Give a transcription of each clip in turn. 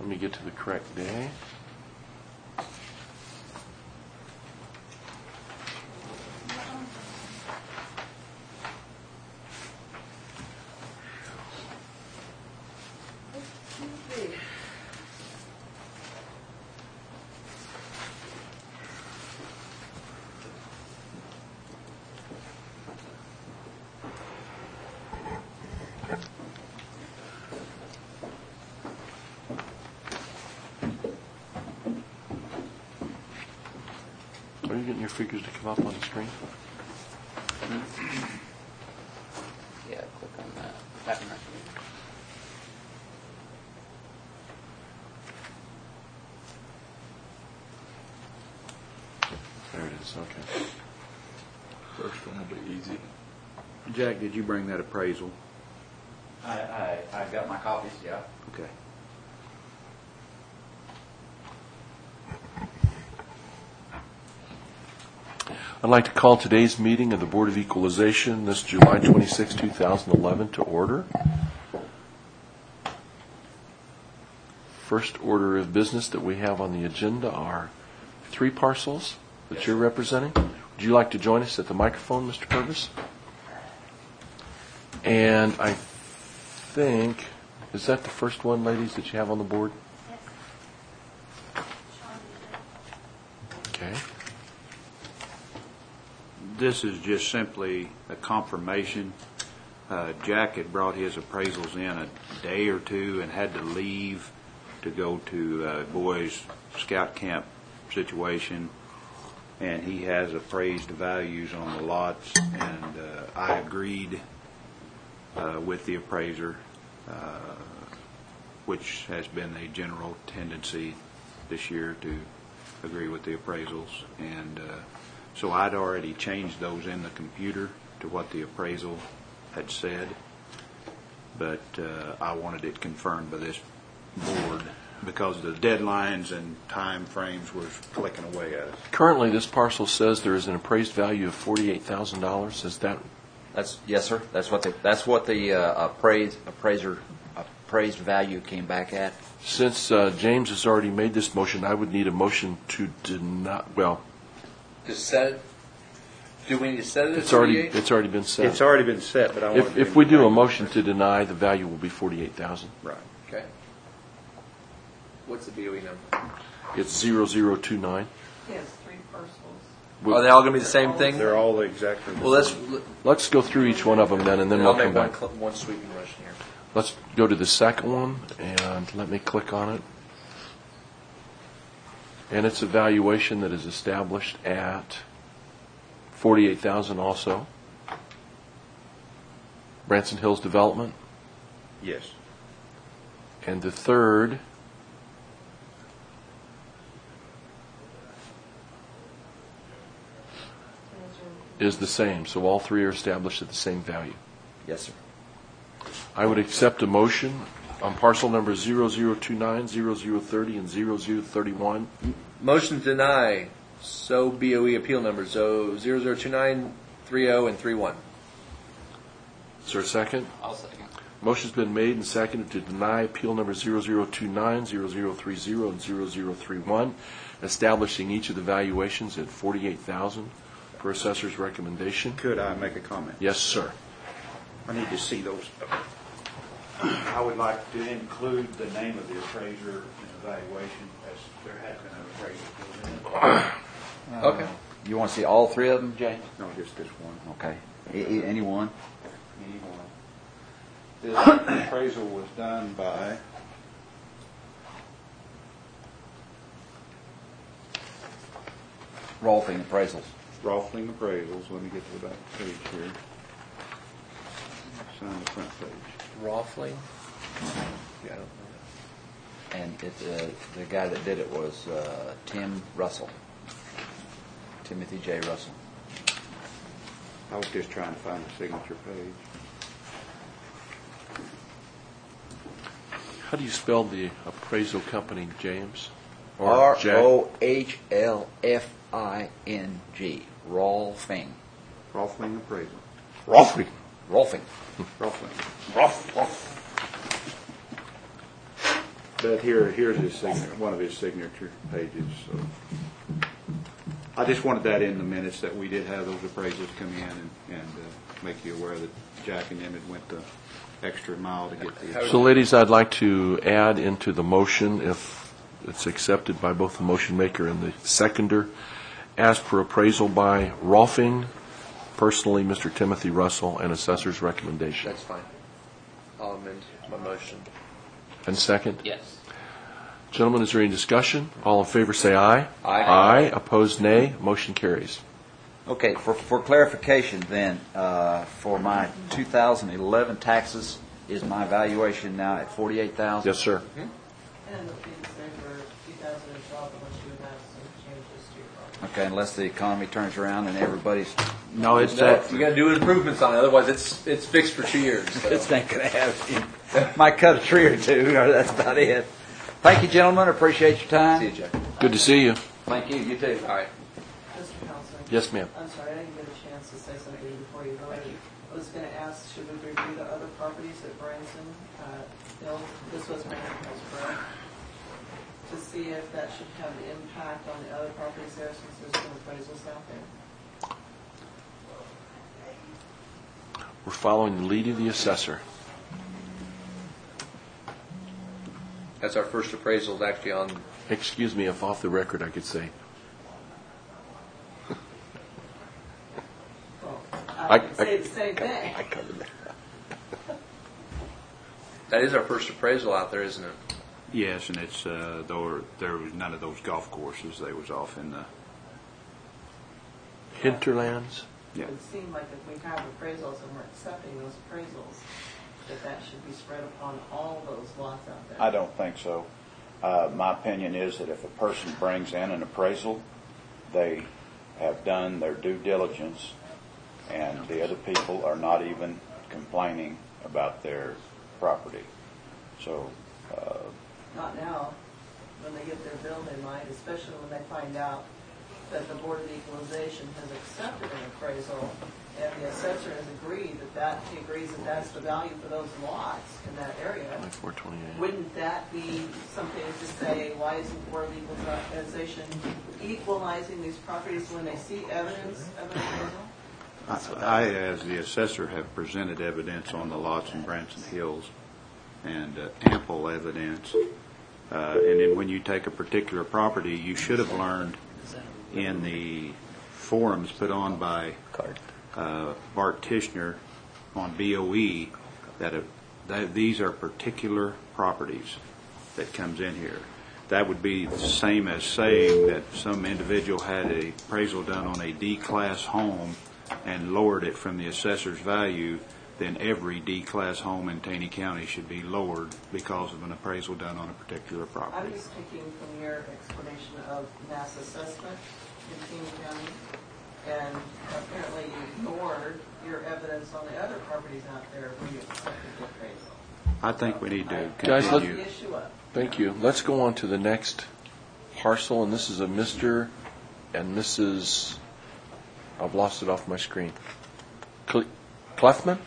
Let me get to the correct day. Are you getting your figures to come up on the screen? Yeah, click on that. Pattern recognition. There it is, okay. First one will be easy. Jack, did you bring that appraisal? I've got my copies, yeah. Okay. I'd like to call today's meeting of the Board of Equalization, this July 26, 2011, to order. First order of business that we have on the agenda are 3 parcels that you're representing. Would you like to join us at the microphone, Mr. Purvis? And I think, is that the first one, ladies, that you have on the board? Okay. This is just simply a confirmation. Jack had brought his appraisals in a day or two and had to leave to go to boys' scout camp situation, and he has appraised values on the lots, and I agreed with the appraiser, which has been a general tendency this year to agree with the appraisals, and so I'd already changed those in the computer to what the appraisal had said, but I wanted it confirmed by this board because the deadlines and time frames were clicking away at us. Currently, this parcel says there is an appraised value of $48,000. Is that? Yes, sir. That's what the appraised value came back at. Since James has already made this motion, I would need a motion to deny. Well, To set it? Do we need to set it at it's already 48? been set. It's already been set, but I want If we do a motion to deny, the value will be $48,000. Right. Okay. What's the BOE number? It's 0029. He has 3 parcels. Are they all going to be the same thing? They're all exactly the Well, same. Let's go through each one of them then, and then I'll we'll make come back. one sweeping rush here. Let's go to the second one, and let me click on it. And it's a valuation that is established at $48,000 also. Branson Hills Development. Yes. And the third is the same. So all 3 are established at the same value. Yes, sir. I would accept a motion on parcel number 0029, 0030, and 0031. Motion to deny. So BOE appeal numbers 0029, 30, and 31. Is there a second? I'll second. Motion's been made and seconded to deny appeal number 0029, 0030, and 0031, establishing each of the valuations at $48,000 per assessor's recommendation. Could I make a comment? Yes, sir. I need to see those. I would like to include the name of the appraiser in the valuation, as there had been an appraiser. Okay. You want to see all 3 of them, Jay? No, just this one. Okay. Any one? Anyone. This appraisal was done by Rolfing appraisals. Rolfing Appraisals. Let me get to the back page here. Sign the front page. Roffling? Yeah, I don't know. And the guy that did it was Tim Russell. Timothy J. Russell. I was just trying to find the signature page. How do you spell the appraisal company, James? Or Jack? ROHLFING. Rolfing. Rolfing Appraisal. Rolfing. Rolfing. Rolfing. But here's his signature, one of his signature pages. So I just wanted that in the minutes that we did have those appraisals come in and make you aware that Jack and Emmett went the extra mile to get the. So, ladies, I'd like to add into the motion, if it's accepted by both the motion maker and the seconder, ask for appraisal by Rolfing, personally Mr. Timothy Russell, and assessor's recommendation. That's fine. I'll amend my motion. And second? Yes. Gentlemen, is there any discussion? All in favor say aye. Aye. Aye. Opposed, nay. Motion carries. Okay, for clarification then, for my 2011 taxes, is my valuation now at 48,000? Yes, sir. And it'll be the same for 2012 unless you have some changes to your property. Okay, unless the economy turns around and everybody's. No, it's No, that. you got to do improvements on it, otherwise it's fixed for 2 years. So. It's not going to have. Might cut a tree or two. That's about it. Thank you, gentlemen. Appreciate your time. See you, Jack. Good to see you. Thank you. You too. All right. Mr. Counselor? Yes, ma'am. I'm sorry, I didn't get a chance to say something before you voted. I was going to ask, should we review the other properties at Branson Hill? This was Branson Hills, correct? To see if that should have an impact on the other properties there since there's some appraisals out there. We're following the lead of the assessor. That's our first appraisal actually on. Excuse me, if off the record I could say. Well, I- I would say the same thing. I covered that. That is our first appraisal out there, isn't it? Yes, and it's there was none of those golf courses. They was off in the. Hinterlands? Yeah. It would seem like if we have appraisals and we're accepting those appraisals, that should be spread upon all those lots out there. I don't think so. My opinion is that if a person brings in an appraisal, they have done their due diligence, and the other people are not even complaining about their property. So, Not now, when they get their bill, they might, especially when they find out that the Board of Equalization has accepted an appraisal, and the assessor has agreed he agrees that that's the value for those lots in that area. 428. Wouldn't that be something to say, why isn't the Board of Equalization equalizing these properties when they see evidence of an appraisal? I, as the assessor, have presented evidence on the lots in Branson Hills, and ample evidence. And then when you take a particular property, you should have learned in the forums put on by Bart Tishner on BOE that these are particular properties that comes in here. That would be the same as saying that some individual had an appraisal done on a D-class home and lowered it from the assessor's value, then every D-class home in Taney County should be lowered because of an appraisal done on a particular I'm property. just taking from your explanation of mass assessment in King County, and apparently you ignored your evidence on the other properties out there where you accepted the appraisal. I think we need to Guys, Brought continue. the issue up. Thank you. Let's go on to the next parcel, and this is a Mr. and Mrs. I've lost it off my screen. Clefman?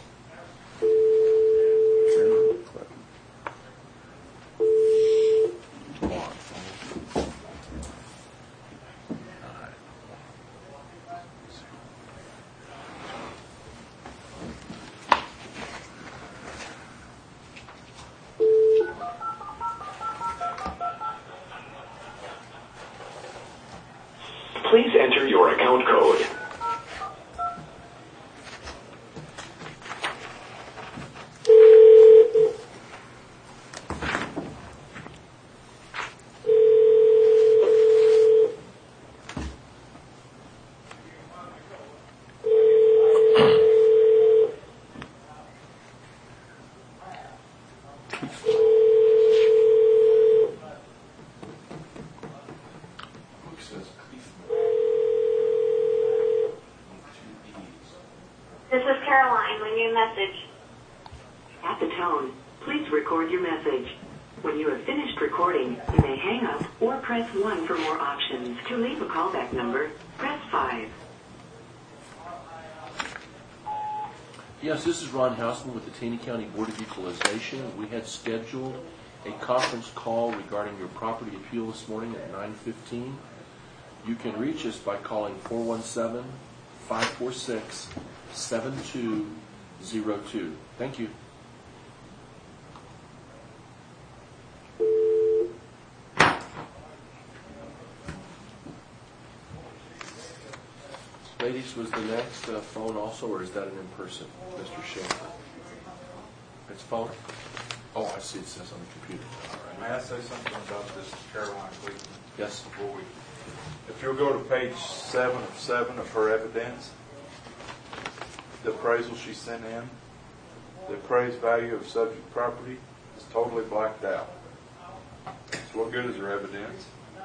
Please enter your account code. This is Caroline. My new message. At the tone, please record your message. When you have finished recording, you may hang up or press 1 for more options. To leave a callback number, press 5. Yes, this is Ron Hausman with the Taney County Board of Equalization. We had scheduled a conference call regarding your property appeal this morning at 9:15. You can reach us by calling 417-546-7202. Thank you. Ladies, was the next phone also, or is that an in-person, Mr. Schaefer? It's phone? Oh, I see, it says on the computer. All right. May I say something about this, Caroline, please? Yes. If you'll go to page 7 of her evidence, the appraisal she sent in, the appraised value of subject property is totally blacked out. So what good is her evidence?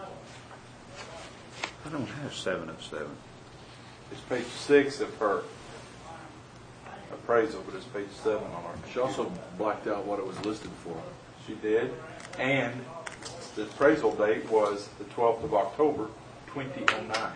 I don't have 7 of 7. It's page 6 of her appraisal, but it's page 7 on our. She also blacked out what it was listed for. She did, and the appraisal date was the 12th of October, 2009.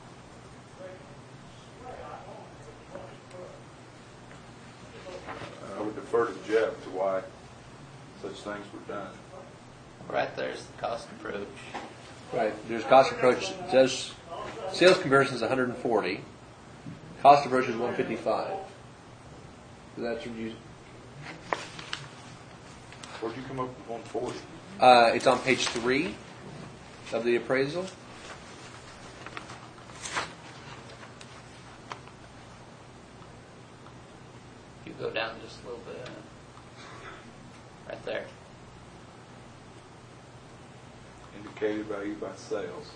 I would defer to Jeff to why such things were done. Right there's the cost approach. Right. There's cost approach. It says sales conversion is 140. Cost approach is 155. So that's what you. Where'd you come up with 140? It's on page 3 of the appraisal. You go down just a little bit. Right there. Indicated value by sales,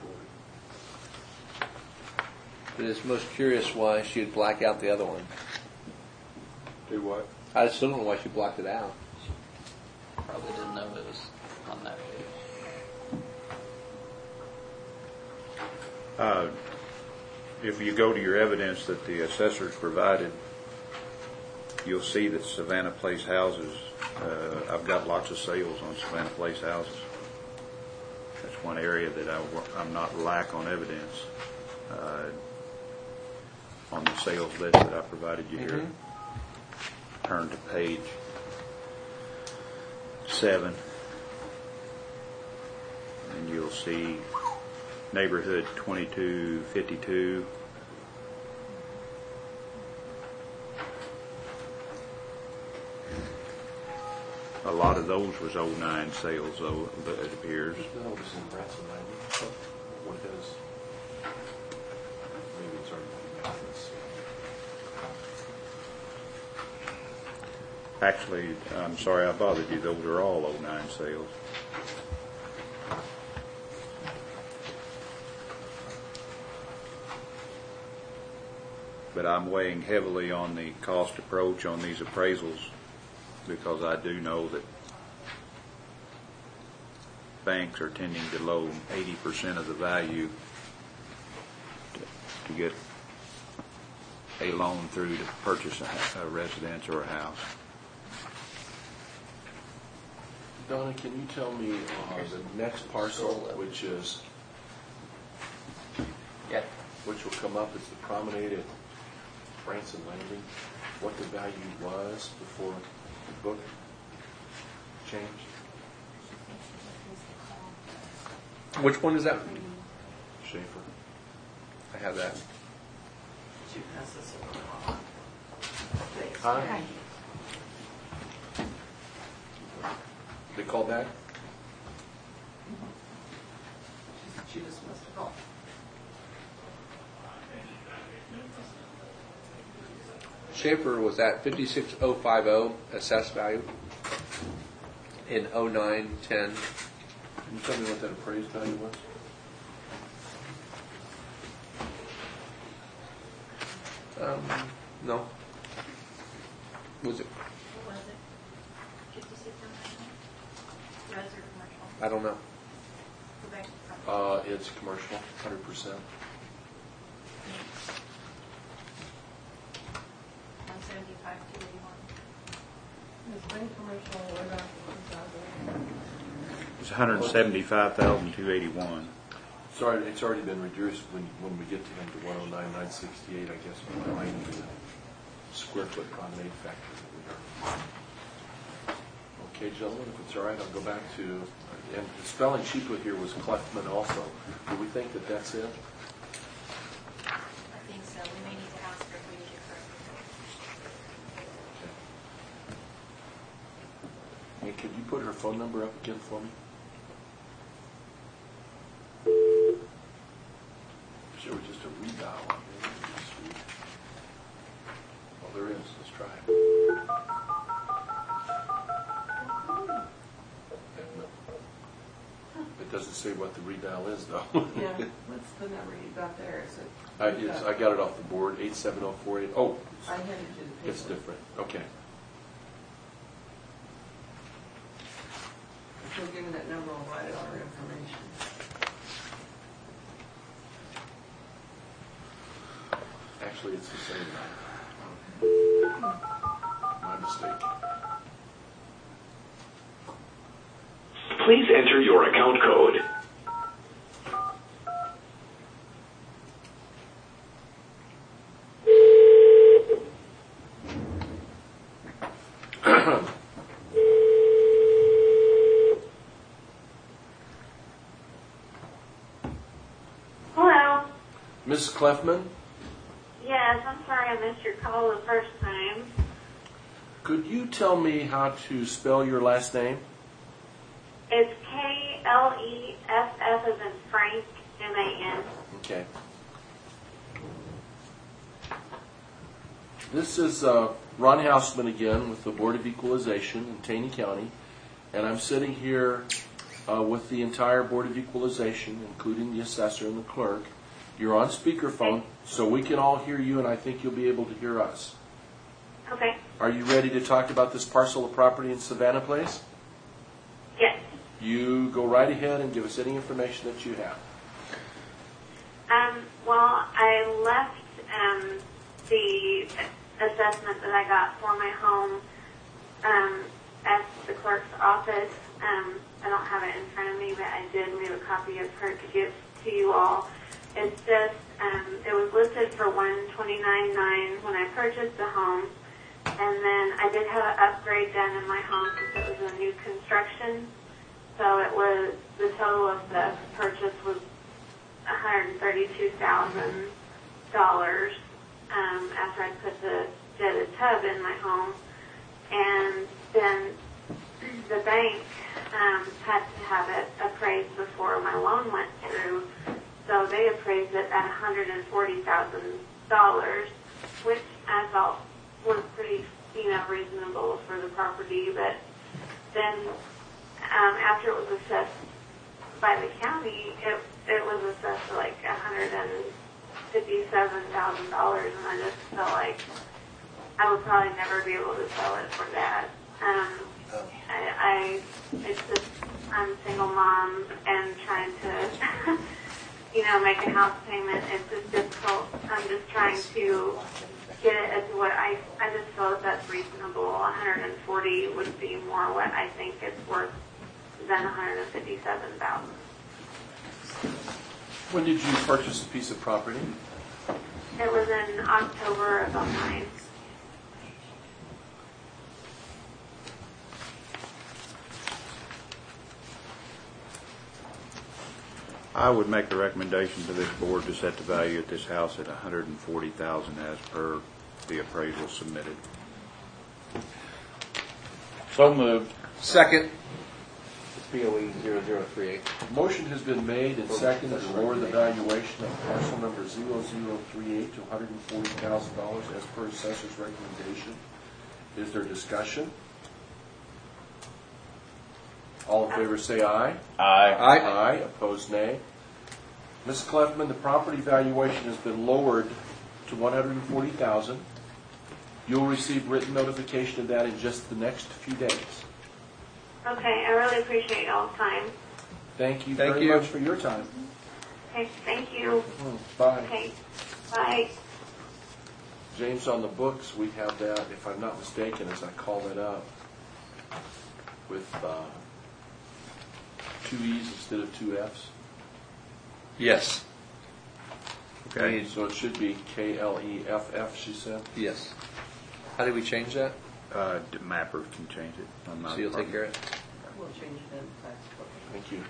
140. But it's most curious why she would black out the other one. Do what? I still don't know why she blocked it out. Probably didn't know it was on that page. If you go to your evidence that the assessors provided, you'll see that Savannah Place houses, I've got lots of sales on Savannah Place houses. That's one area that I'm not lack on evidence on the sales list that I provided you here. Turn to page 7, and you'll see neighborhood 2252. A lot of those was 09 sales, though, it appears. No, this is in Branson, 90. What is? Maybe it's already been made. Let's see. Actually, I'm sorry I bothered you. Those are all 09 sales. But I'm weighing heavily on the cost approach on these appraisals because I do know that banks are tending to loan 80% of the value to get a loan through to purchase a residence or a house. Donna, can you tell me the next parcel, which is Yeah. which will come up as the promenade at Branson Landing, what the value was before the book changed? Which one is that? Schaefer. I have that. Did you pass this over? Huh? They call back? She just must have called. Schaefer was at 56050 assessed value in 09-10. Can you tell me what that appraised value was? No. Was it? What was it? 5609? Res or commercial? I don't know. Go back to the front. It's commercial, 100%. 175,281. It's been commercial, what about 2000? It's 175,281. Sorry, it's already been reduced when we get to him to 109,968. I guess we might need a square foot promenade factor that we are. Okay, gentlemen, if it's all right, I'll go back to, and the spelling she put here was Clefman also. Do we think that that's it? I think so. We may need to ask her if we need to correct it. Hey, could you put her phone number up again for me? There was just a redial on there. Sweet. Well, there is. Let's try it. It doesn't say what the redial is, though. Yeah, what's the number you got there? Is it? I got it off the board, 87048. Oh, I handed you the paper. it's different. Okay. If you'll give me that number, I'll write it on our information. Actually, it's the same now. My mistake. Please enter your account code. Hello. Mrs. Clefman, Yes, I'm sorry I missed your call the first time. could you tell me how to spell your last name? It's Kleff as in Frank, M-A-N. Okay. This is Ron Hausman again with the Board of Equalization in Taney County, and I'm sitting here with the entire Board of Equalization, including the assessor and the clerk. You're on speakerphone, so we can all hear you, and I think you'll be able to hear us. Okay. Are you ready to talk about this parcel of property in Savannah Place? Yes. You go right ahead and give us any information that you have. Well, I left the assessment that I got for my home at the clerk's office. I don't have it in front of me, but I did leave a copy of her to give to you all. It's just, it was listed for $129,900 when I purchased the home, and then I did have an upgrade done in my home since it was a new construction. So it was, the total of the purchase was $132,000 after I did a tub in my home. And then the bank had to have it appraised before my loan went through. So they appraised it at $140,000, which I thought was pretty, reasonable for the property. But then after it was assessed by the county, it was assessed to like $157,000, and I just felt like I would probably never be able to sell it for that. It's just, I'm a single mom and trying to, make a house payment. It's just difficult. I'm just trying to get it as what I just feel that that's reasonable. 140 would be more what I think it's worth than 157,000. When did you purchase a piece of property? It was in October of 2009. I would make a recommendation to this board to set the value at this house at $140,000 as per the appraisal submitted. So moved. Second. POE 0038. Motion has been made and seconded to lower the valuation of parcel number 0038 to $140,000 as per assessor's recommendation. Is there discussion? All in favor say aye. Aye. Aye. Opposed, nay. Ms. Clefman, the property valuation has been lowered to $140,000. You'll receive written notification of that in just the next few days. Okay, I really appreciate y'all's time. Thank you Thank very you. much for your time. Okay, thank you. Bye. Okay, bye. James, on the books, we have that, if I'm not mistaken, as I call it up, with 2 E's instead of 2 F's. Yes. Okay. So it should be KLEFF, she said. Yes. How did we change that? Mapper can change it. I'm not So you'll take care of it? We'll change it in tax book. Thank you.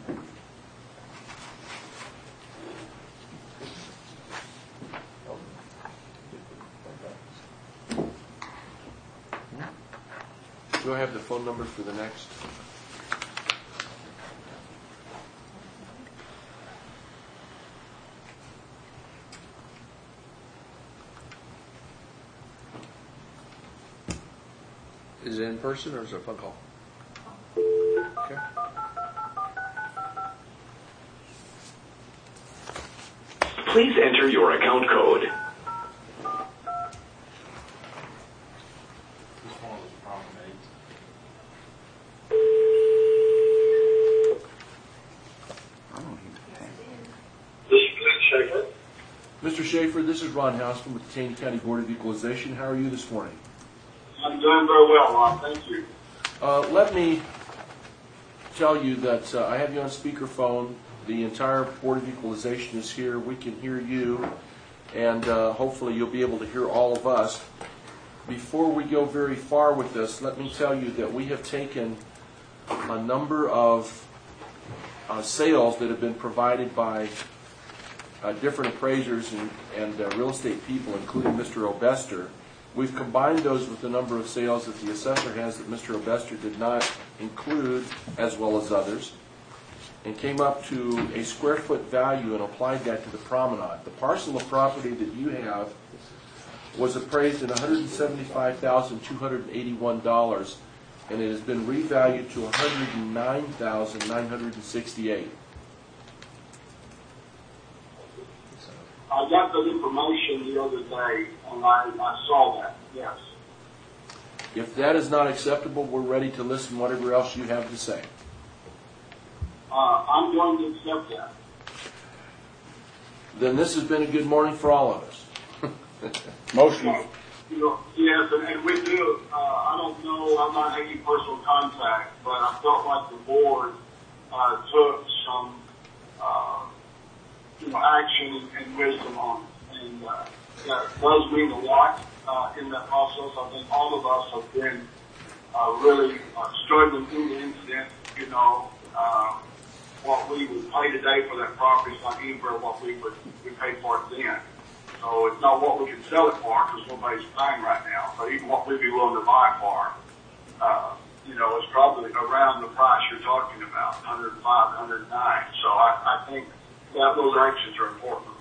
Do I have the phone number for the next? Is it in person or is it a phone call? Okay. Please enter your account code. Mr. Schaefer, this is Ron Houseman with the Taney County Board of Equalization. How are you this morning? I'm doing very well, Ron. Thank you. Let me tell you that I have you on speakerphone. The entire Board of Equalization is here. We can hear you, and hopefully you'll be able to hear all of us. Before we go very far with this, let me tell you that we have taken a number of sales that have been provided by different appraisers and real estate people, including Mr. Obester. We've combined those with the number of sales that the assessor has that Mr. Obester did not include, as well as others, and came up to a square foot value and applied that to the promenade. The parcel of property that you have was appraised at $175,281, and it has been revalued to $109,968. I got the information the other day, and I saw that, yes. If that is not acceptable, we're ready to listen to whatever else you have to say. I'm going to accept that. Then this has been a good morning for all of us. Motion. Yes, and we do. I don't know, I'm not making personal contact, but I felt like the board took some action and wisdom on it. And that does mean a lot in that process. I think all of us have been really struggling through the incident. What we would pay today for that property is not even what we paid for it then. So it's not what we can sell it for because nobody's paying right now. But even what we'd be willing to buy for, is probably around the price you're talking about, 105, 109. So I think that those actions are important.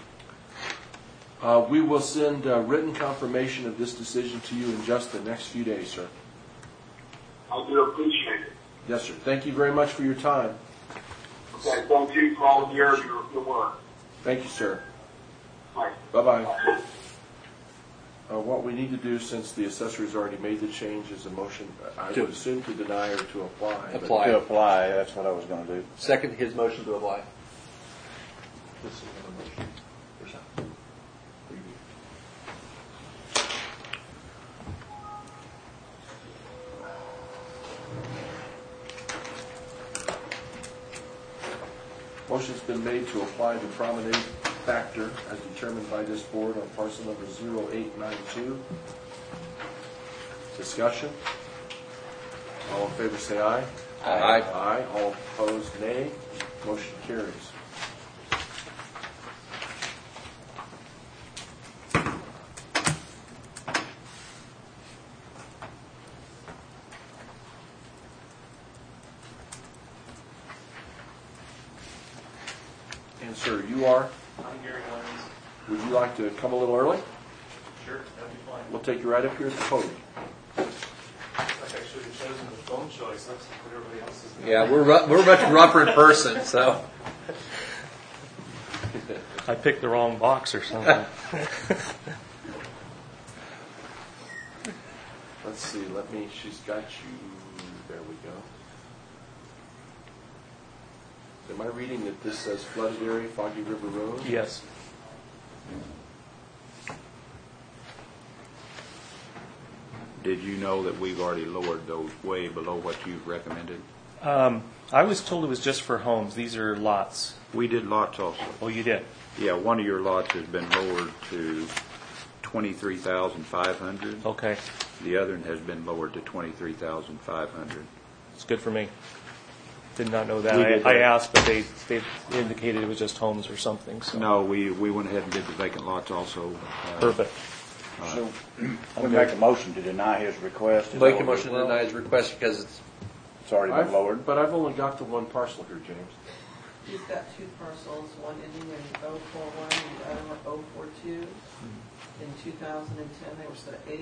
We will send written confirmation of this decision to you in just the next few days, sir. I do appreciate it. Yes, sir. Thank you very much for your time. Okay, thank you for all of your work. Thank you, sir. Bye. Bye-bye. What we need to do, since the assessor has already made the change, is a motion, I would assume to deny or to apply. Apply. To apply, that's what I was going to do. Second his motion to apply. This is another motion. There's not. Motion's been made to apply the promenade factor as determined by this board on parcel number 0892. Discussion? All in favor say aye. Aye. Aye. All opposed, nay. Motion carries. And sir, you are? I'm Gary Lyons. Would you like to come a little early? Sure, that'd be fine. We'll take you right up here at the podium. I should have chosen the phone choice. That's what everybody else is doing. Yeah, we're much rougher in person, so. I picked the wrong box or something. Let's see, she's got you, there we go. Am I reading that this says flooded area, Foggy River Road? Yes. Did you know that we've already lowered those way below what you've recommended? I was told it was just for homes. These are lots. We did lots also. Oh, you did? Yeah, one of your lots has been lowered to $23,500. Okay, The other one has been lowered to $23,500. it's good for me. Did not know that. We did I that. asked, but they indicated it was just homes or something, so. No, we went ahead and did the vacant lots also. Perfect. So we make a motion to deny his request. Is that Make a what motion we- to deny his request because It's already been lowered. But I've only got the one parcel here, James. He's got two parcels, one ending in 041 and the other one 042. In 2010, they were set at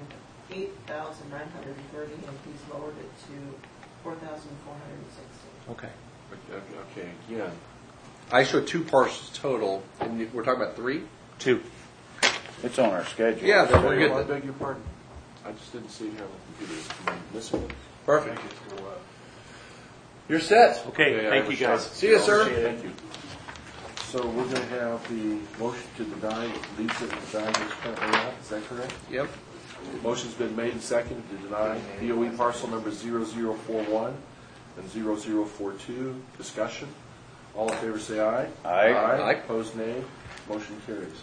8,930, and he's lowered it to 4,460. Okay. Okay, again, I show two parcels total, and we're talking about three? 2. It's on our schedule. Yeah, then we're I good. beg your pardon. I just didn't see it here on the computer. Am I missing it? Perfect. You're set. Okay, Yeah, I thank you, was guys. shocked. See you, sir. Thank you. So we're going to have the motion to deny leaves it at the value it's currently at, is that correct? Yep. Motion's been made and seconded to deny BOE parcel number 0041 and 0042. Discussion. All in favor say aye. Aye. Aye. Opposed, nay. Motion carries.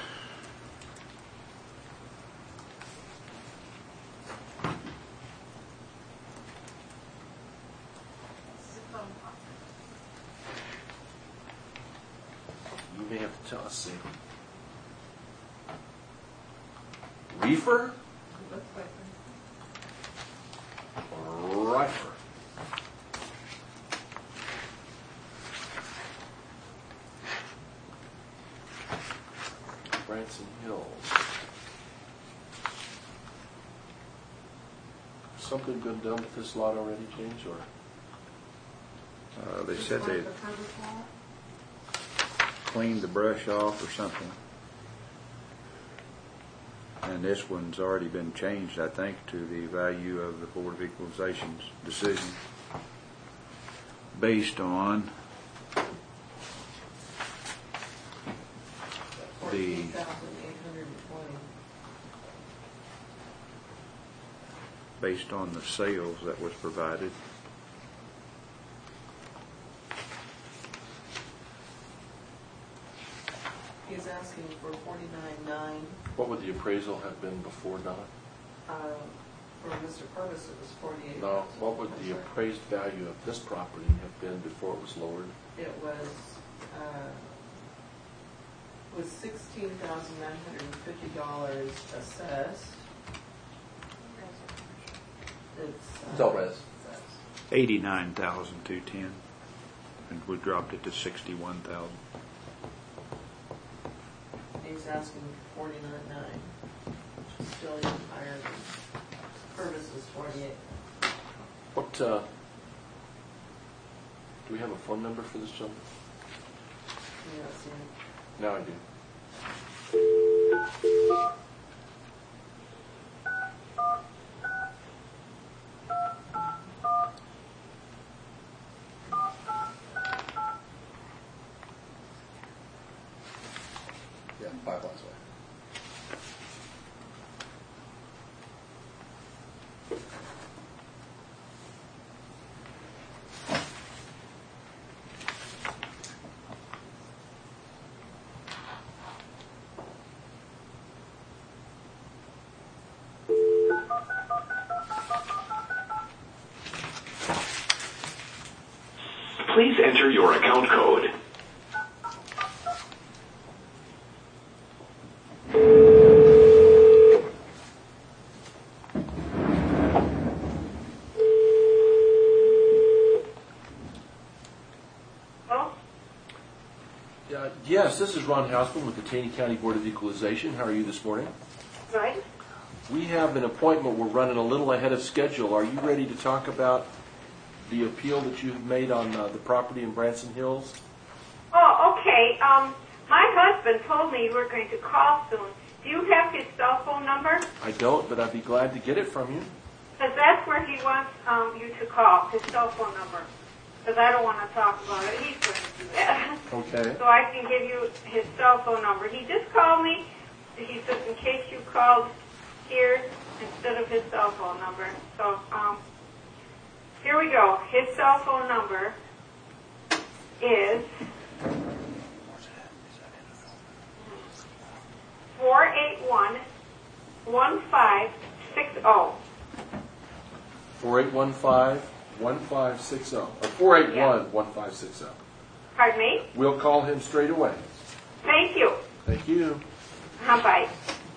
You may have to tell us, Sam. Reefer or Rifer? Branson Hills. Something been done with this lot already, James, or? They said they cleaned the brush off or something. And this one's already been changed, I think, to the value of the Board of Equalization's decision based on the 14,820. the sales that was provided. He's asking for 49.9. What would the appraisal have been before, Donna? For Mr. Purvis, it was 48. No, what would the appraised value of this property have been before it was lowered? It was $16,950 assessed. It's all res. 89,210, and we dropped it to 61,000. He's asking for 49.9, which is still even higher than Purvis's 48. What, do we have a phone number for this gentleman? You don't see it. Now I do. Yeah, 5 blocks away. Please enter your account code. Yes, this is Ron Hausman with the Taney County Board of Equalization. How are you this morning? Good. We have an appointment. We're running a little ahead of schedule. Are you ready to talk about the appeal that you've made on the property in Branson Hills? Oh, okay. My husband told me you were going to call soon. Do you have his cell phone number? I don't, but I'd be glad to get it from you. Because that's where he wants you to call, his cell phone number. Because I don't want to talk about it. He's going to do that. Okay. So I can give you his cell phone number. He just called me. He says in case you called here instead of his cell phone number. So here we go. His cell phone number is 481-1560. 4815-1560, or 481-1560. Pardon me? We'll call him straight away. Thank you. Thank you. Bye.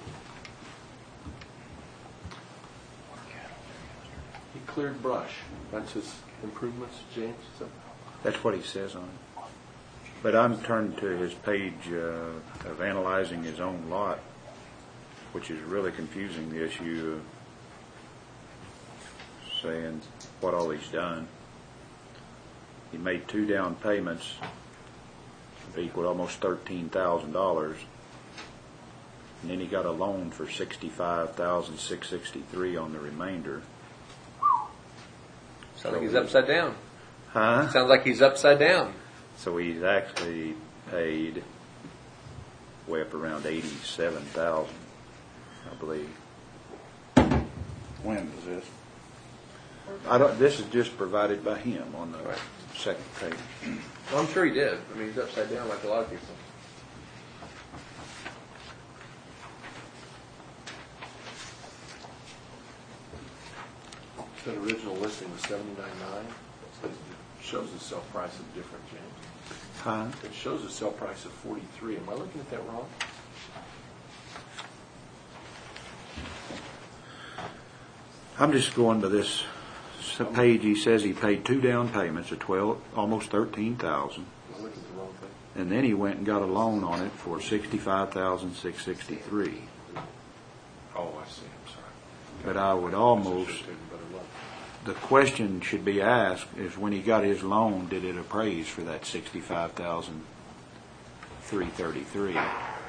He cleared brush. That's his improvements, James? That's what he says on it. But I'm turned to his page of analyzing his own lot, which is really confusing, the issue of saying what all he's done. He made 2 down payments that equaled almost $13,000, and then he got a loan for $65,663 on the remainder. Sounds like he's upside down. Huh? Sounds like he's upside down. So he's actually paid way up around $87,000, I believe. When was this? This is just provided by him on the second page. Well, I'm sure he did. I mean, he's upside down like a lot of people. That original listing was $79,900. It shows the sale price of different, James. Huh? It shows a sale price of $43,000. Am I looking at that wrong? I'm just going to this page. He says he paid 2 down payments of almost $13,000, Am I looking at the wrong thing? and then he went and got a loan on it for $65,663. Oh, I see. I'm sorry. But I would almost, Should have taken a better look. the question should be asked is, when he got his loan, did it appraise for that $65,333?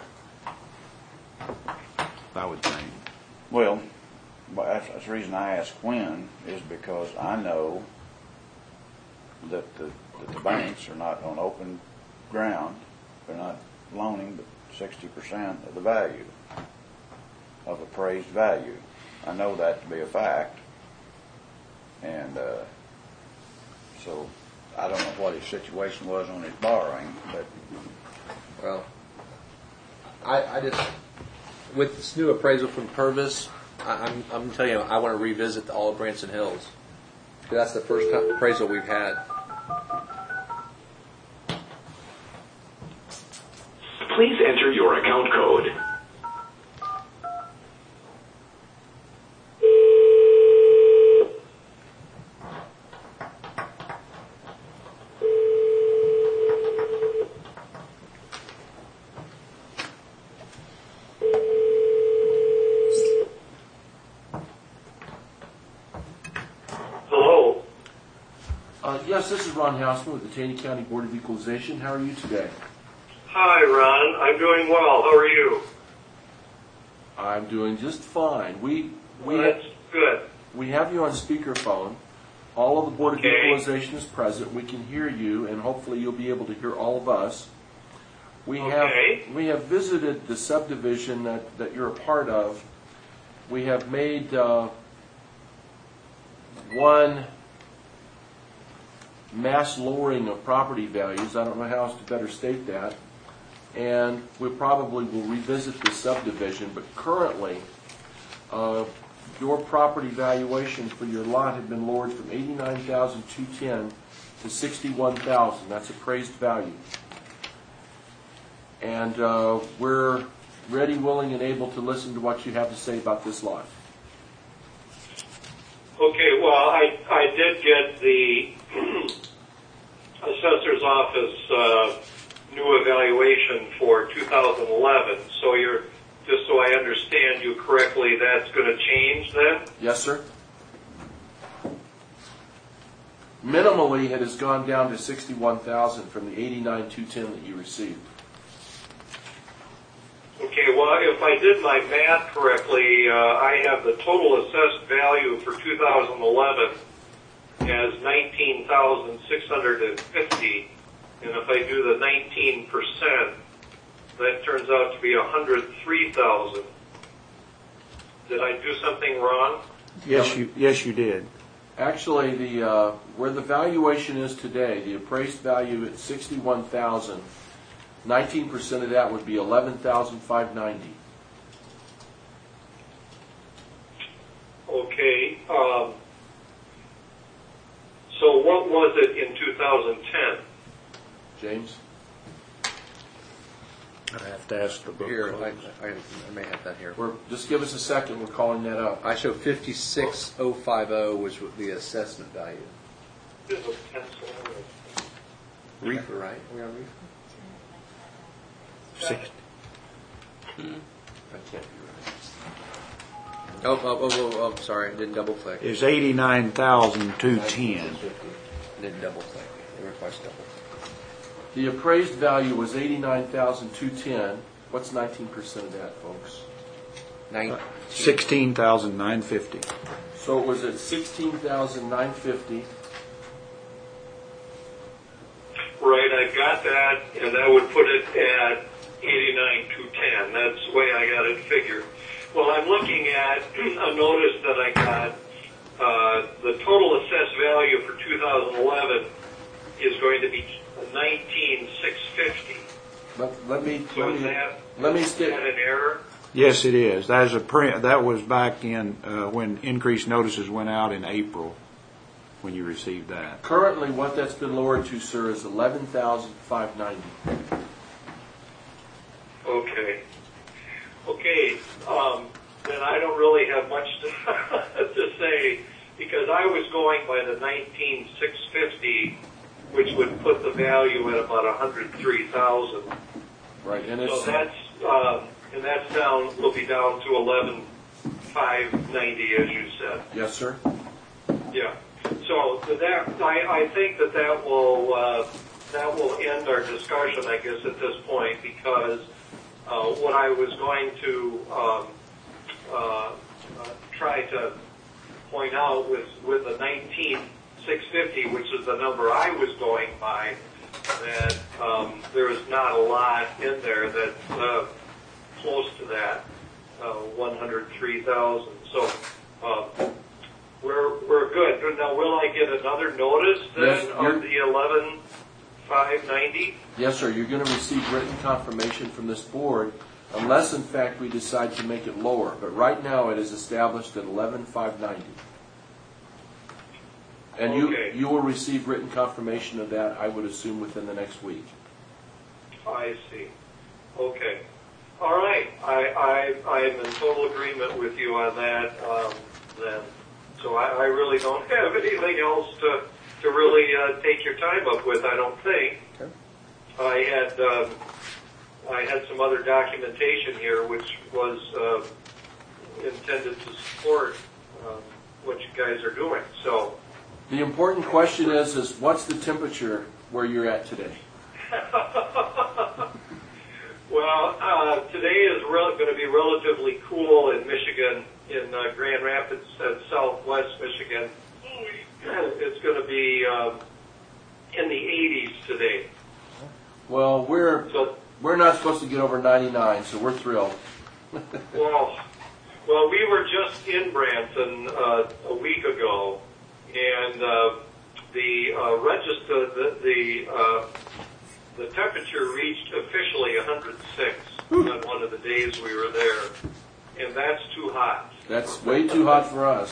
I would think. Well, that's the reason I asked when, is because I know that the banks are not on open ground. They're not loaning but 60% of the value, of appraised value. I know that to be a fact. And so I don't know what his situation was on his borrowing, but Well, I just, with this new appraisal from Purvis, I'm telling you, I want to revisit all of Branson Hills. That's the first appraisal we've had. Please enter your account code. Hello. Yes, this is Ron Hausman with the Taney County Board of Equalization. How are you today? Hi, Ron. I'm doing well. How are you? I'm doing just fine. That's good. We have you on speakerphone. All of the Board of Okay. Equalization is present. We can hear you, and hopefully you'll be able to hear all of us. We Okay. have visited the subdivision that you're a part of. We have made one mass lowering of property values. I don't know how else to better state that. And we probably will revisit the subdivision, but currently, your property valuation for your lot had been lowered from $89,210 to $61,000. That's appraised value. And we're ready, willing, and able to listen to what you have to say about this lot. Okay, well, I did get the assessor's office new evaluation for 2011. So just so I understand you correctly, that's going to change then? Yes, sir. Minimally, it has gone down to $61,000 from the $89,210 that you received. Okay, well, if I did my math correctly, I have the total assessed value for 2011 as $19,650, and if I do the 19%, that turns out to be $103,000. Did I do something wrong? Yes, you did. Actually, where the valuation is today, the appraised value at $61,000, 19% of that would be $11,590. Okay. So what was it in 2010? James? I have to ask the book Here, clerk. I may have that here. Just give us a second, we're calling that up. I show 56,050, which would be the assessment value. This is a pencil. Reefer, right? Are we on reefer? 60. That can't be right. Oh, sorry. Didn't double click. Is 89,210. Didn't double click. It requires double click. The appraised value was 89,210. What's 19% of that, folks? 16,950. So it was at 16,950. Right, I got that, and I would put it at 89,210. That's the way I got it figured. Well, I'm looking at a notice that I got. The total assessed value for 2011 is going to be 19,650. Let me Is that an error? Yes, it is. That is a print. That was back in when increased notices went out in April, when you received that. Currently, what that's been lowered to, sir, is 11,590. Okay. Then I don't really have much to say, because I was going by the 19,650, which would put the value at about 103,000. Right, and So that's down. Will be down to 11,590, as you said. Yes, sir. Yeah. So that I think that will end our discussion, I guess, at this point, because what I was going to try to point out with the 19,650, which is the number I was going by, that there is not a lot in there that's close to that 103,000. So we're good. Now, will I get another notice then of the 11,590? Yes, sir. You're going to receive written confirmation from this board, unless, in fact, we decide to make it lower. But right now, it is established at 11,590. And you will receive written confirmation of that, I would assume, within the next week. I see. Okay. All right. I'm in total agreement with you on that then. So I really don't have anything else to really take your time up with, I don't think. Okay. I had some other documentation here which was intended to support what you guys are doing. So the important question is what's the temperature where you're at today? Well, today is going to be relatively cool in Michigan, in Grand Rapids, southwest Michigan. It's going to be in the 80s today. Well, we're not supposed to get over 99, so we're thrilled. Well, we were just in Branson a week ago, and the temperature reached officially 106 on one of the days we were there, and that's too hot. That's way too hot for us.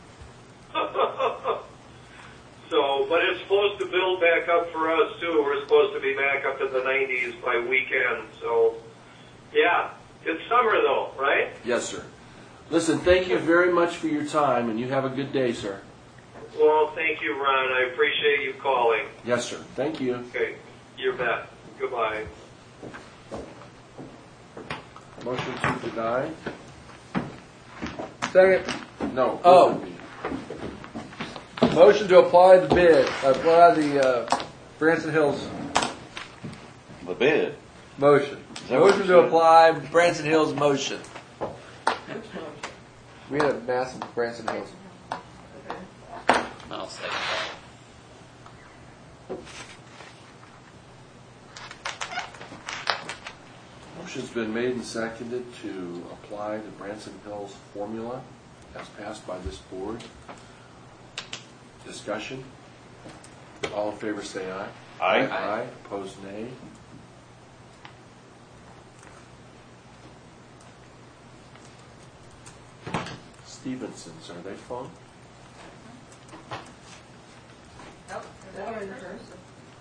So, but it's supposed to build back up for us too. We're supposed to be back up in the 90s by weekend. So, yeah, it's summer though, right? Yes, sir. Listen, thank you very much for your time, and you have a good day, sir. Well, thank you, Ron. I appreciate you calling. Yes, sir. Thank you. Okay, you bet. Goodbye. Motion to deny? Second. No. Oh. Motion to apply the Branson Hills The bid. motion. that what Motion you to said? apply Branson Hills motion. We had a massive Branson Hills. I'll second that. Motion's been made and seconded to apply the Branson Hills formula as passed by this board. Discussion? All in favor say aye. Aye. Aye. Opposed, nay. It's Stevensons, are they phone? Nope, they're in person.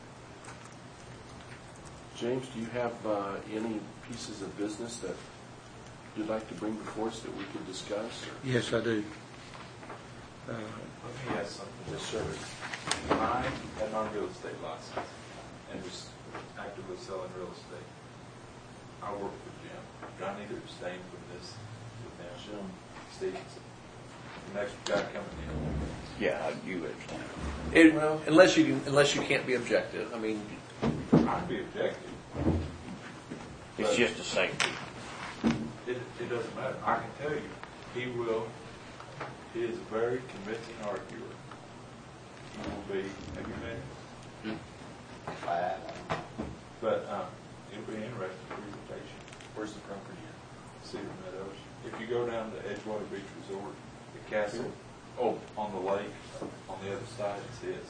James, do you have any pieces of business that you'd like to bring before us that we can discuss? Yes, I do. Let me ask something. Yes, sir. I had my real estate license and was actively selling real estate. I work for Jim. Do I need to abstain from this with now? Jim Stevenson. The next guy coming in. Yeah, you abstain. Unless you can't be objective. I mean, I'd be objective. It's just a safety. It doesn't matter. I can tell you, he is a very convincing arguer. He will be, have you met him? But it'll be interesting presentation. Where's the property at? Cedar Meadows. If you go down to Edgewater Beach Resort, the castle, on the lake, on the other side, it's his.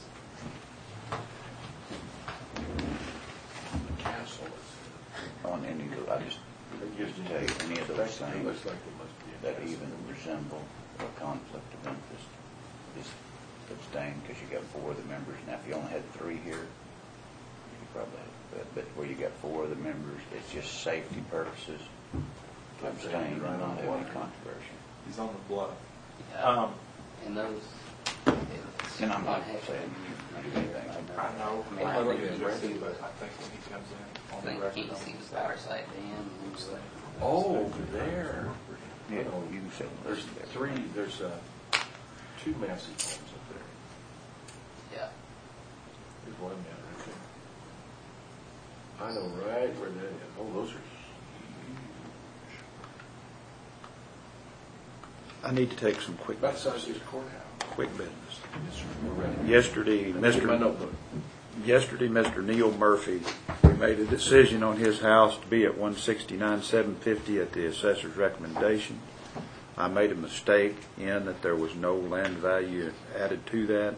Castle. On any of I just take any of those things that even resemble a conflict of interest. Just abstain because you got 4 of the members. Now, if you only had 3 here, you probably had, but where you got 4 of the members, it's just safety purposes to abstain and not have any controversy. He's on the bluff. And those. And I'm not saying you do anything. I know. I mean, I I look think at it's it, ready. but I think when he comes in I on the think record. he sees the fire site then. Oh, over there. Yeah, you can say There's 3, there's 2 massive homes up there. Yeah. There's one down right there. I know right where that is. Oh, those are huge. I need to take some quick About the size business. of this courthouse. Quick business. Yes, sir. We're ready. Yesterday, Let me get my Mr. notebook. Yesterday, Mr. Neil Murphy made a decision on his house to be at 169,750 at the assessor's recommendation. I made a mistake in that there was no land value added to that.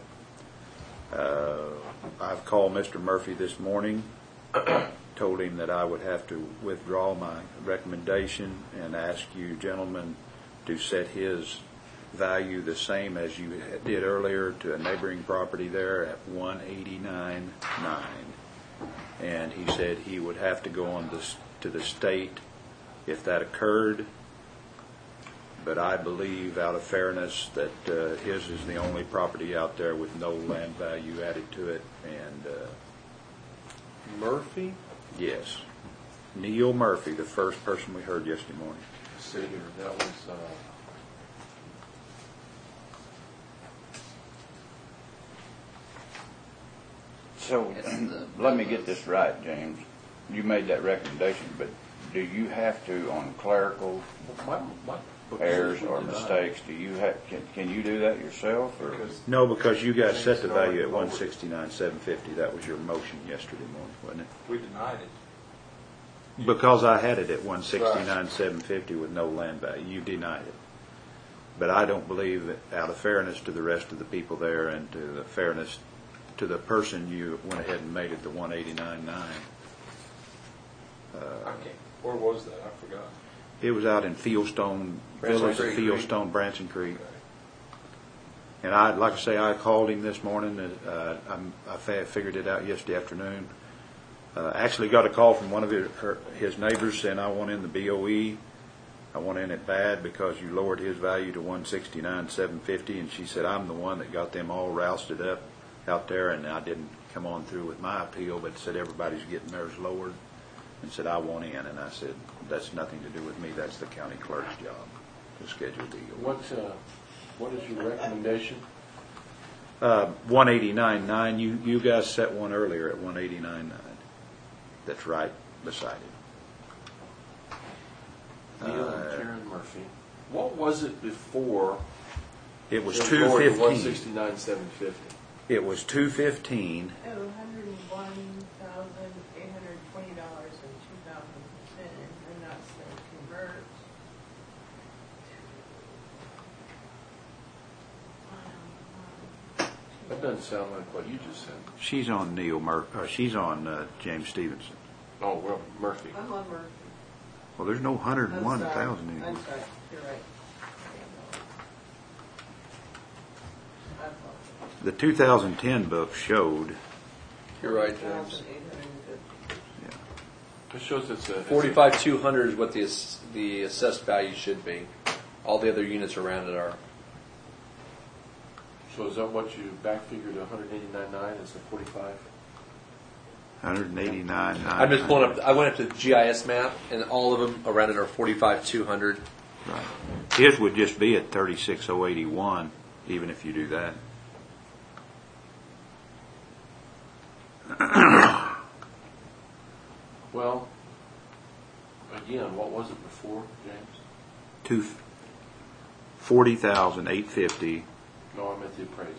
I've called Mr. Murphy this morning, told him that I would have to withdraw my recommendation and ask you gentlemen to set his value the same as you did earlier to a neighboring property there at 189.9. And he said he would have to go on to the state if that occurred. But I believe, out of fairness, that his is the only property out there with no land value added to it. And Murphy? yes, Neil Murphy, the first person we heard yesterday morning. See here, that was, So, let me get this right, James. You made that recommendation, but do you have to, on clerical my book errors says or we did not. mistakes, do you have, can you do that yourself, or? No, because you guys set the value at 169,750. That was your motion yesterday morning, wasn't it? We denied it. Because I had it at 169,750 with no land value. You denied it. But I don't believe that, out of fairness to the rest of the people there and to the fairness to the person, you went ahead and made it the 189.9. Where was that? I forgot. It was out in Fieldstone, Village of Fieldstone, Branson Creek. And like I say, I called him this morning. I figured it out yesterday afternoon. Actually got a call from one of his neighbors saying, I want in the BOE. I want in it bad because you lowered his value to 169,750. And she said, I'm the one that got them all rousted up out there, and I didn't come on through with my appeal, but said everybody's getting theirs lowered, and said I want in. And I said, that's nothing to do with me. That's the county clerk's job to schedule BOE. What is your recommendation? 189.9. You guys set one earlier at 189.9. That's right beside it. Neil and Karen Murphy. What was it before? It was it lowered to 215. 169,750. It was 215. $101,820 in 2010, and that's the convert. That doesn't sound like what you just said. She's on Neil Murphy. She's on James Stevenson. Oh, well, Murphy. I'm on Murphy. Well, there's no 101,000 I'm anymore. sorry, you're right. The 2010 book showed, You're right, James. 1,850. It shows it's a 45,200 is what the assessed value should be. All the other units around it are. So is that what you back figured 189.9 is the 45? 189. I'm just pulling up. I went up to the GIS map, and all of them around it are 45,200. Right. His would just be at 36,081, even if you do that. Well, again, what was it before, James? 40,850. No, I meant the appraised.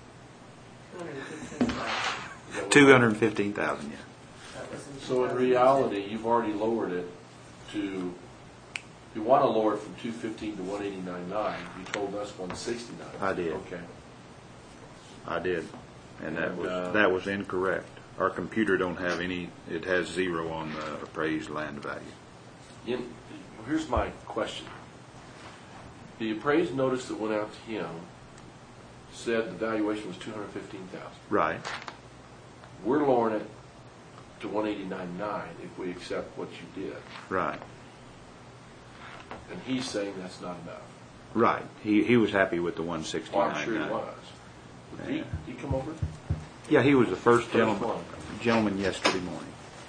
215,000. 215,000. Yeah. That was in So in reality, you've already lowered it to, you want to lower it from 215 to 189.9. You told us 169. I did. Okay. I did, and that And, was incorrect. Our computer don't have any. It has 0 on the appraised land value. Here's my question. The appraised notice that went out to him said the valuation was 215,000. Right. We're lowering it to 189.9 if we accept what you did. Right. And he's saying that's not enough. Right. He was happy with the 169. Well, I'm sure he was. Did he come over? Yeah, he was the first First gentleman yesterday morning.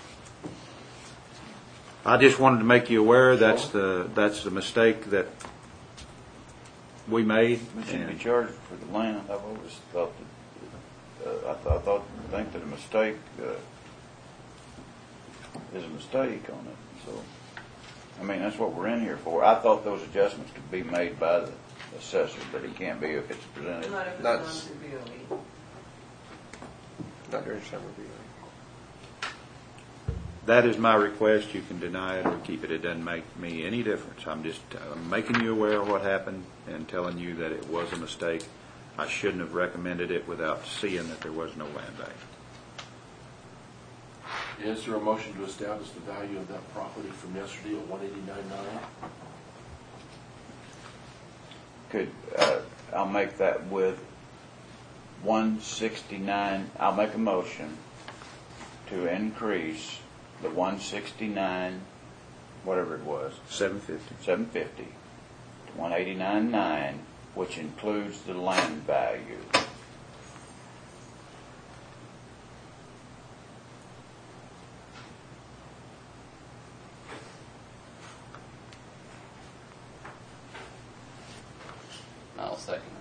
I just wanted to make you aware that's the mistake that we made. We shouldn't be charged for the land. I've always thought that, I think that a mistake is a mistake on it. So, I mean, that's what we're in here for. I thought those adjustments could be made by the assessor, but it can't be if it's presented. Not if it's That's- on to BOE. Not during summer viewing. That is my request. You can deny it or keep it. It doesn't make me any difference. I'm just making you aware of what happened and telling you that it was a mistake. I shouldn't have recommended it without seeing that there was no land value. Is there a motion to establish the value of that property from yesterday at 189.9? Could, I'll make that with 169, I'll make a motion to increase the 169, whatever it was, 750. to 189.9, which includes the land value. I'll second it.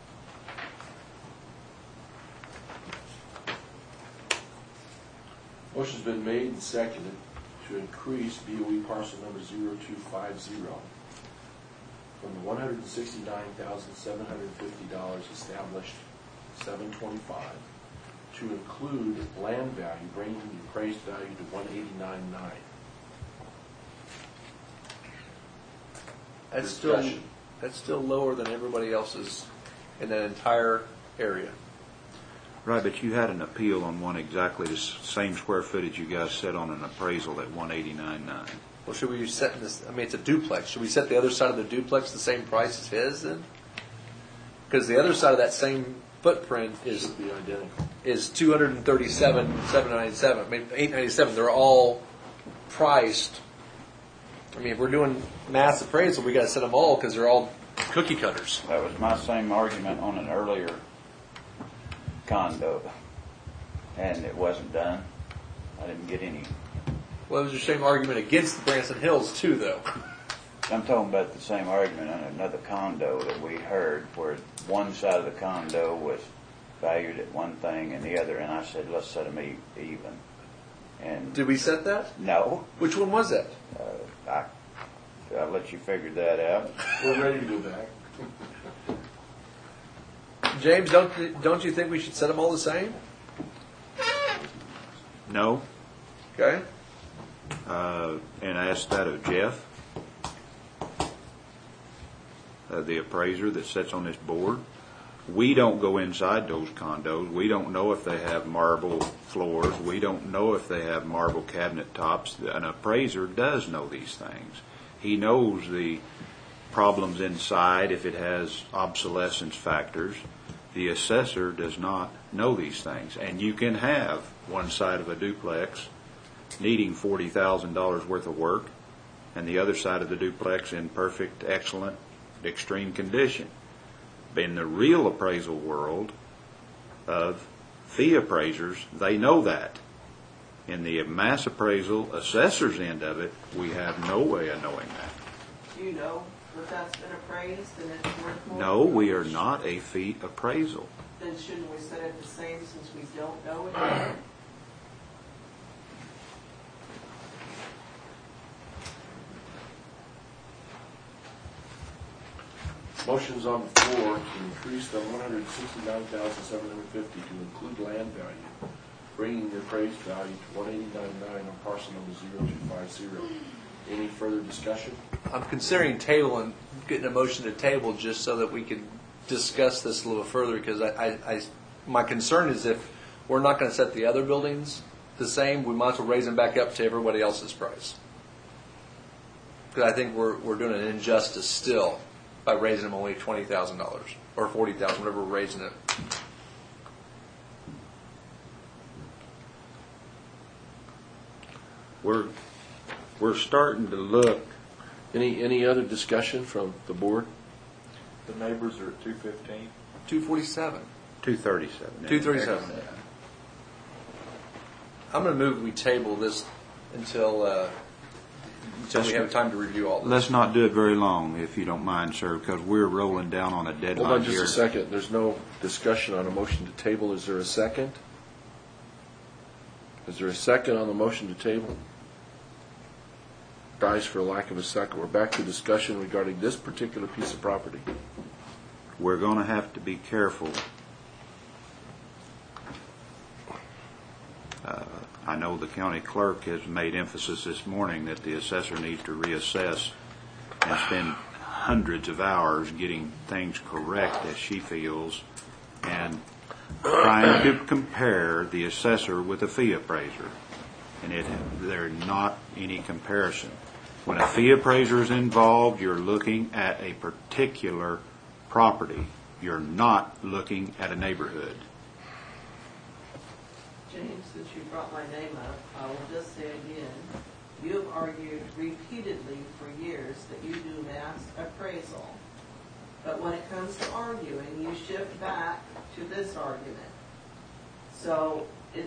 Motion's been made and seconded to increase BOE parcel number 0250 from the $169,750 established 725 to include land value, bringing the appraised value to 189.9. Discussion. That's still lower than everybody else's in that entire area. Right, but you had an appeal on one exactly the same square footage you guys set on an appraisal at 189.9. Well, should we set this? I mean, it's a duplex. Should we set the other side of the duplex the same price as his then? Because the other side of that same footprint Should be identical. is 237,797. I mean, 897. They're all priced. I mean, if we're doing mass appraisal, we got to set them all because they're all cookie cutters. That was my same argument on an earlier condo, and it wasn't done. I didn't get any. Well, it was the same argument against the Branson Hills too, though. I'm talking about the same argument on another condo that we heard, where one side of the condo was valued at one thing and the other, and I said, let's set them even. And Did we set that? no, Which one was that? I'll let you figure that out. We're ready to go back. James, don't you think we should set them all the same? No, Okay. and I asked that of Jeff, the appraiser that sits on this board. We don't go inside those condos. We don't know if they have marble floors. We don't know if they have marble cabinet tops. An appraiser does know these things. He knows the problems inside if it has obsolescence factors. The assessor does not know these things. And you can have one side of a duplex needing $40,000 worth of work and the other side of the duplex in perfect, excellent, extreme condition. But in the real appraisal world of fee appraisers, they know that. In the mass appraisal assessor's end of it, we have no way of knowing that. Do you know that that's been appraised and it's worth more? No, we are not a fee appraisal. Then shouldn't we set it the same since we don't know it yet? Motion's on the floor to increase the $169,750 to include land value, bringing the appraised value to $189,900 on parcel number 0250. Any further discussion? I'm considering tabling, getting a motion to table just so that we can discuss this a little further, because my concern is if we're not going to set the other buildings the same, we might as well raise them back up to everybody else's price. Because I think we're doing an injustice still by raising them only $20,000 or $40,000, whatever we're raising it. We're starting to look. Any other discussion from the board? The neighbors are at 215. 247. 237. 237. I'm going to move we table this until we have time to review all this. Let's not do it very long, if you don't mind, sir, because we're rolling down on a deadline. Hold on just here. a second. There's no discussion on a motion to table. Is there a second? Is there a second on the motion to table? Dies for lack of a second. We're back to discussion regarding this particular piece of property. We're going to have to be careful. I know the county clerk has made emphasis this morning that the assessor needs to reassess and spend hundreds of hours getting things correct, as she feels, and trying to compare the assessor with a fee appraiser. And there's not any comparison. When a fee appraiser is involved, you're looking at a particular property. You're not looking at a neighborhood. James, since you brought my name up, I will just say again, you have argued repeatedly for years that you do mass appraisal. But when it comes to arguing, you shift back to this argument. So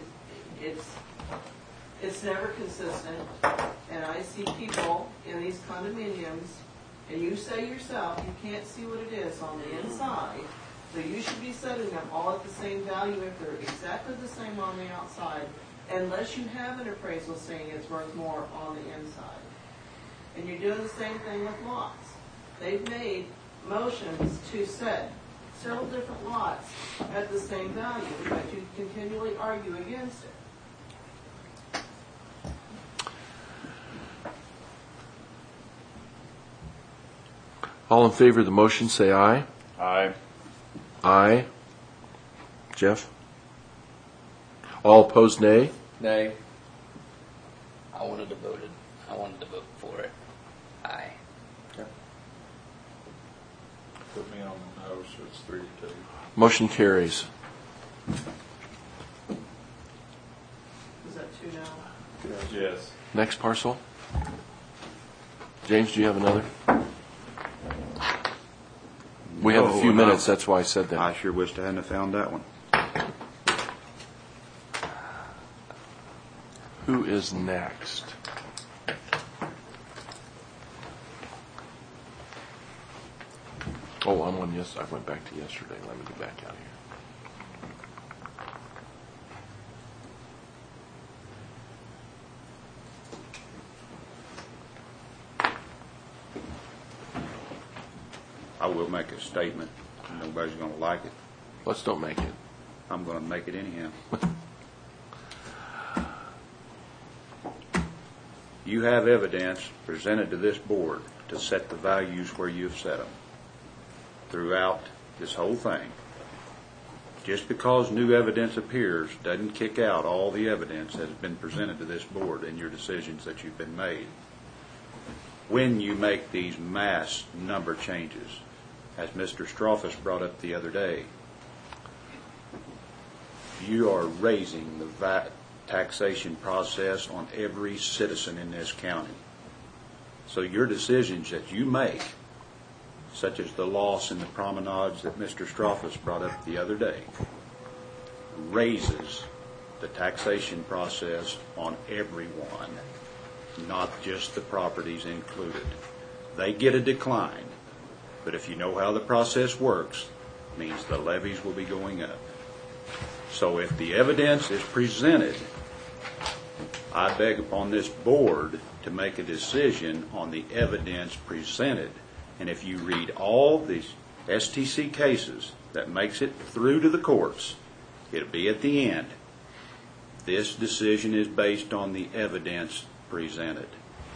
it's never consistent, and I see people in these condominiums, and you say yourself you can't see what it is on the inside, so you should be setting them all at the same value if they're exactly the same on the outside, unless you have an appraisal saying it's worth more on the inside. And you're doing the same thing with lots. They've made motions to set several different lots at the same value, but you continually argue against it. All in favor of the motion, say aye. Aye. Aye. Jeff? All opposed, nay? Nay. I wanted to vote for it. Aye. Put me on the no, so it's 3-2. Motion carries. Is that 2 now? Yes. Next parcel. James, do you have another? We have a few minutes, that's why I said that. I sure wished I hadn't found that one. Who is next? Oh, I'm on yes. I went back to yesterday. Let me get back out here. I will make a statement. Nobody's going to like it. Let's don't make it. I'm going to make it anyhow. You have evidence presented to this board to set the values where you've set them throughout this whole thing. Just because new evidence appears doesn't kick out all the evidence that has been presented to this board and your decisions that you've been made. When you make these mass number changes, as Mr. Stroffus brought up the other day, you are raising the VAT taxation process on every citizen in this county. So your decisions that you make, such as the loss in the promenades that Mr. Stroffus brought up the other day, raises the taxation process on everyone, not just the properties included. They get a decline, but if you know how the process works, it means the levies will be going up. So if the evidence is presented, I beg upon this board to make a decision on the evidence presented. And if you read all these STC cases that makes it through to the courts, it'll be at the end. This decision is based on the evidence presented.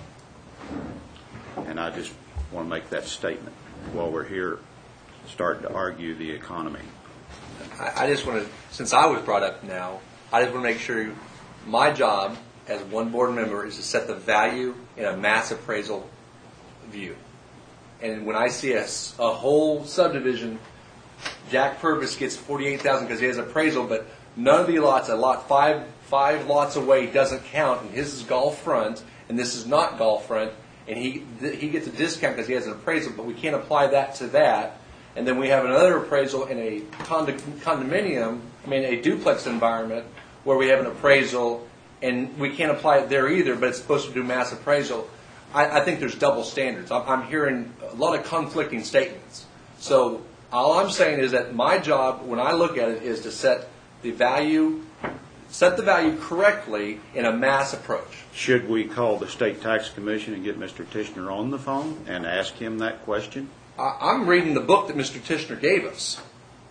And I just want to make that statement while we're here starting to argue the economy. I just want to, since I was brought up now, I just want to make sure my job as one board member is to set the value in a mass appraisal view. And when I see a whole subdivision, Jack Purvis gets $48,000 because he has appraisal, but none of the lots, a lot five lots away doesn't count, and his is golf front, and this is not golf front, and he gets a discount because he has an appraisal, but we can't apply that to that. And then we have another appraisal in a condominium, a duplex environment, where we have an appraisal, and we can't apply it there either, but it's supposed to do mass appraisal. I think there's double standards. I'm hearing a lot of conflicting statements. So all I'm saying is that my job, when I look at it, is to set the value correctly in a mass approach. Should we call the State Tax Commission and get Mr. Tishner on the phone and ask him that question? I'm reading the book that Mr. Tishner gave us.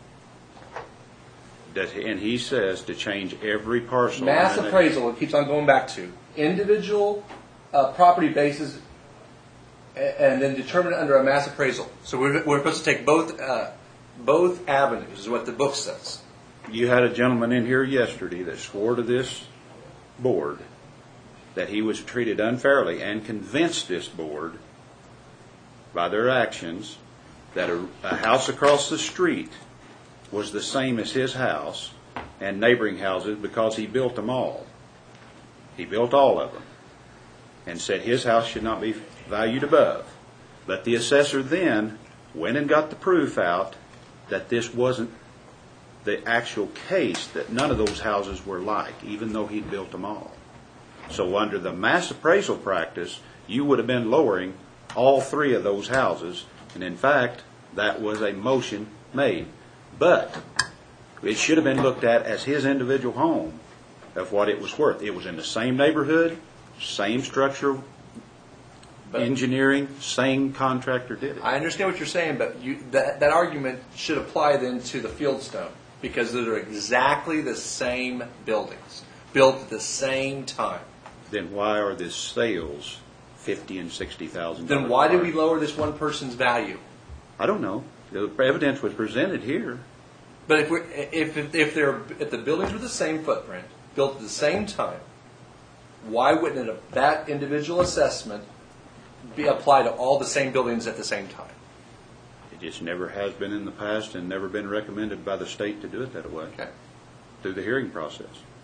And he says to change every parcel. Mass appraisal, it keeps on going back to. Individual property bases and then determine it under a mass appraisal. So we're supposed to take both avenues, is what the book says. You had a gentleman in here yesterday that swore to this board that he was treated unfairly and convinced this board by their actions that a house across the street was the same as his house and neighboring houses because he built them all. He built all of them and said his house should not be valued above. But the assessor then went and got the proof out that this wasn't the actual case, that none of those houses were like, even though he'd built them all. So under the mass appraisal practice, you would have been lowering all three of those houses, and in fact, that was a motion made. But it should have been looked at as his individual home of what it was worth. It was in the same neighborhood, same structural engineering, same contractor did it. I understand what you're saying, but that argument should apply then to the Fieldstone, because those are exactly the same buildings, built at the same time. Then why are the sales $50,000 and $60,000? Then why did we lower this one person's value? I don't know. The evidence was presented here. But if the buildings were the same footprint, built at the same time, why wouldn't that individual assessment be applied to all the same buildings at the same time? It just never has been in the past and never been recommended by the state to do it that way. Okay. Through the hearing process.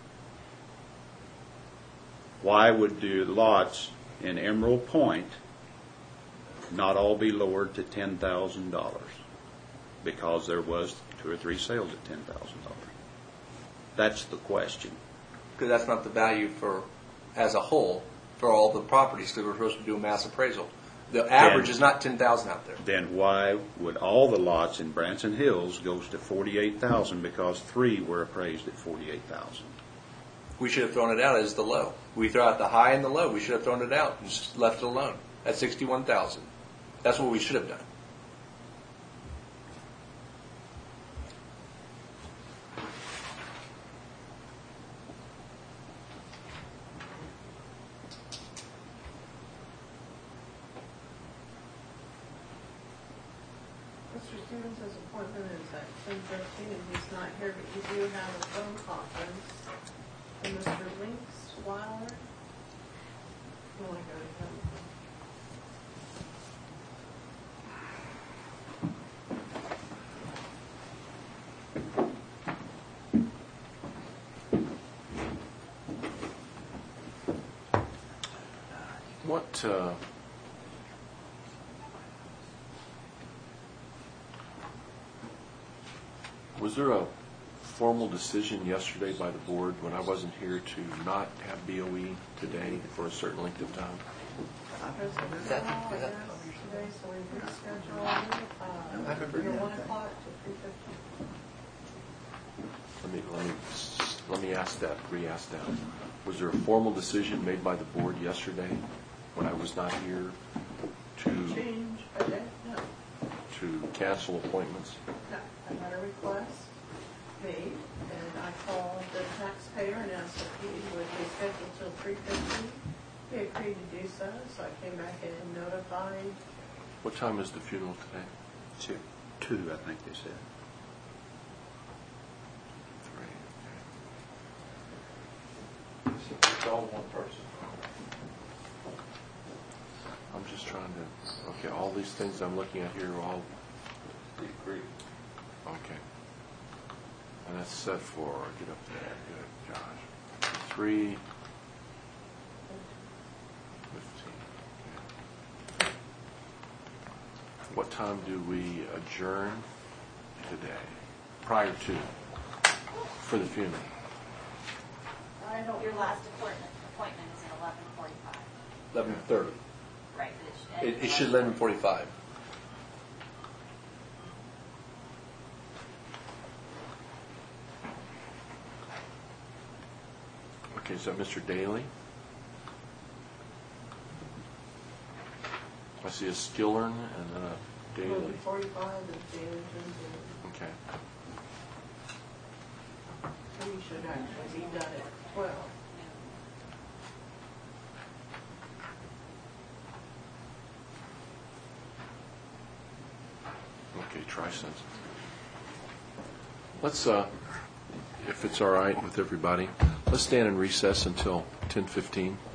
Why would the lots in Emerald Point not all be lowered to $10,000? Because there was 2 or 3 sales at $10,000. That's the question. Because that's not the value for, as a whole, for all the properties, because we're supposed to do a mass appraisal. The average is not $10,000 out there. Then why would all the lots in Branson Hills goes to $48,000 because 3 were appraised at $48,000? We should have thrown it out as the low. We throw out the high and the low. We should have thrown it out and just left it alone at $61,000. That's what we should have done. Mr. Stevens' appointment is at 10:13, and he's not here, but you do have a phone conference from Mr. Linksweiler. You want to go to him? What, was there a formal decision yesterday by the board when I wasn't here to not have BOE today for a certain length of time? Today, so we rescheduled, your 1 o'clock to 3:15. Let me re-ask that. Was there a formal decision made by the board yesterday when I was not here Change a day? No. to cancel appointments? No. I had a request made, and I called the taxpayer and asked if he would be scheduled till 3:15. He agreed to do so, so I came back in and notified. What time is the funeral today? 2, I think they said. 3. It's all one person. I'm just trying to, okay, all these things I'm looking at here are all, Agreed. okay. And that's set for, get up there, good, gosh. 3:15. Okay. What time do we adjourn today, prior to, for the funeral? I don't. Your last appointment is at 11:45. 11:30. Right. It should 11:45. Okay, is that Mr. Daly? I see a Skillern and then a Daly. 45 is Daly Jones. Okay. He should actually be done at 12. Okay, Tri-Sense. Let's, if it's all right with everybody, let's stand in recess until 10:15.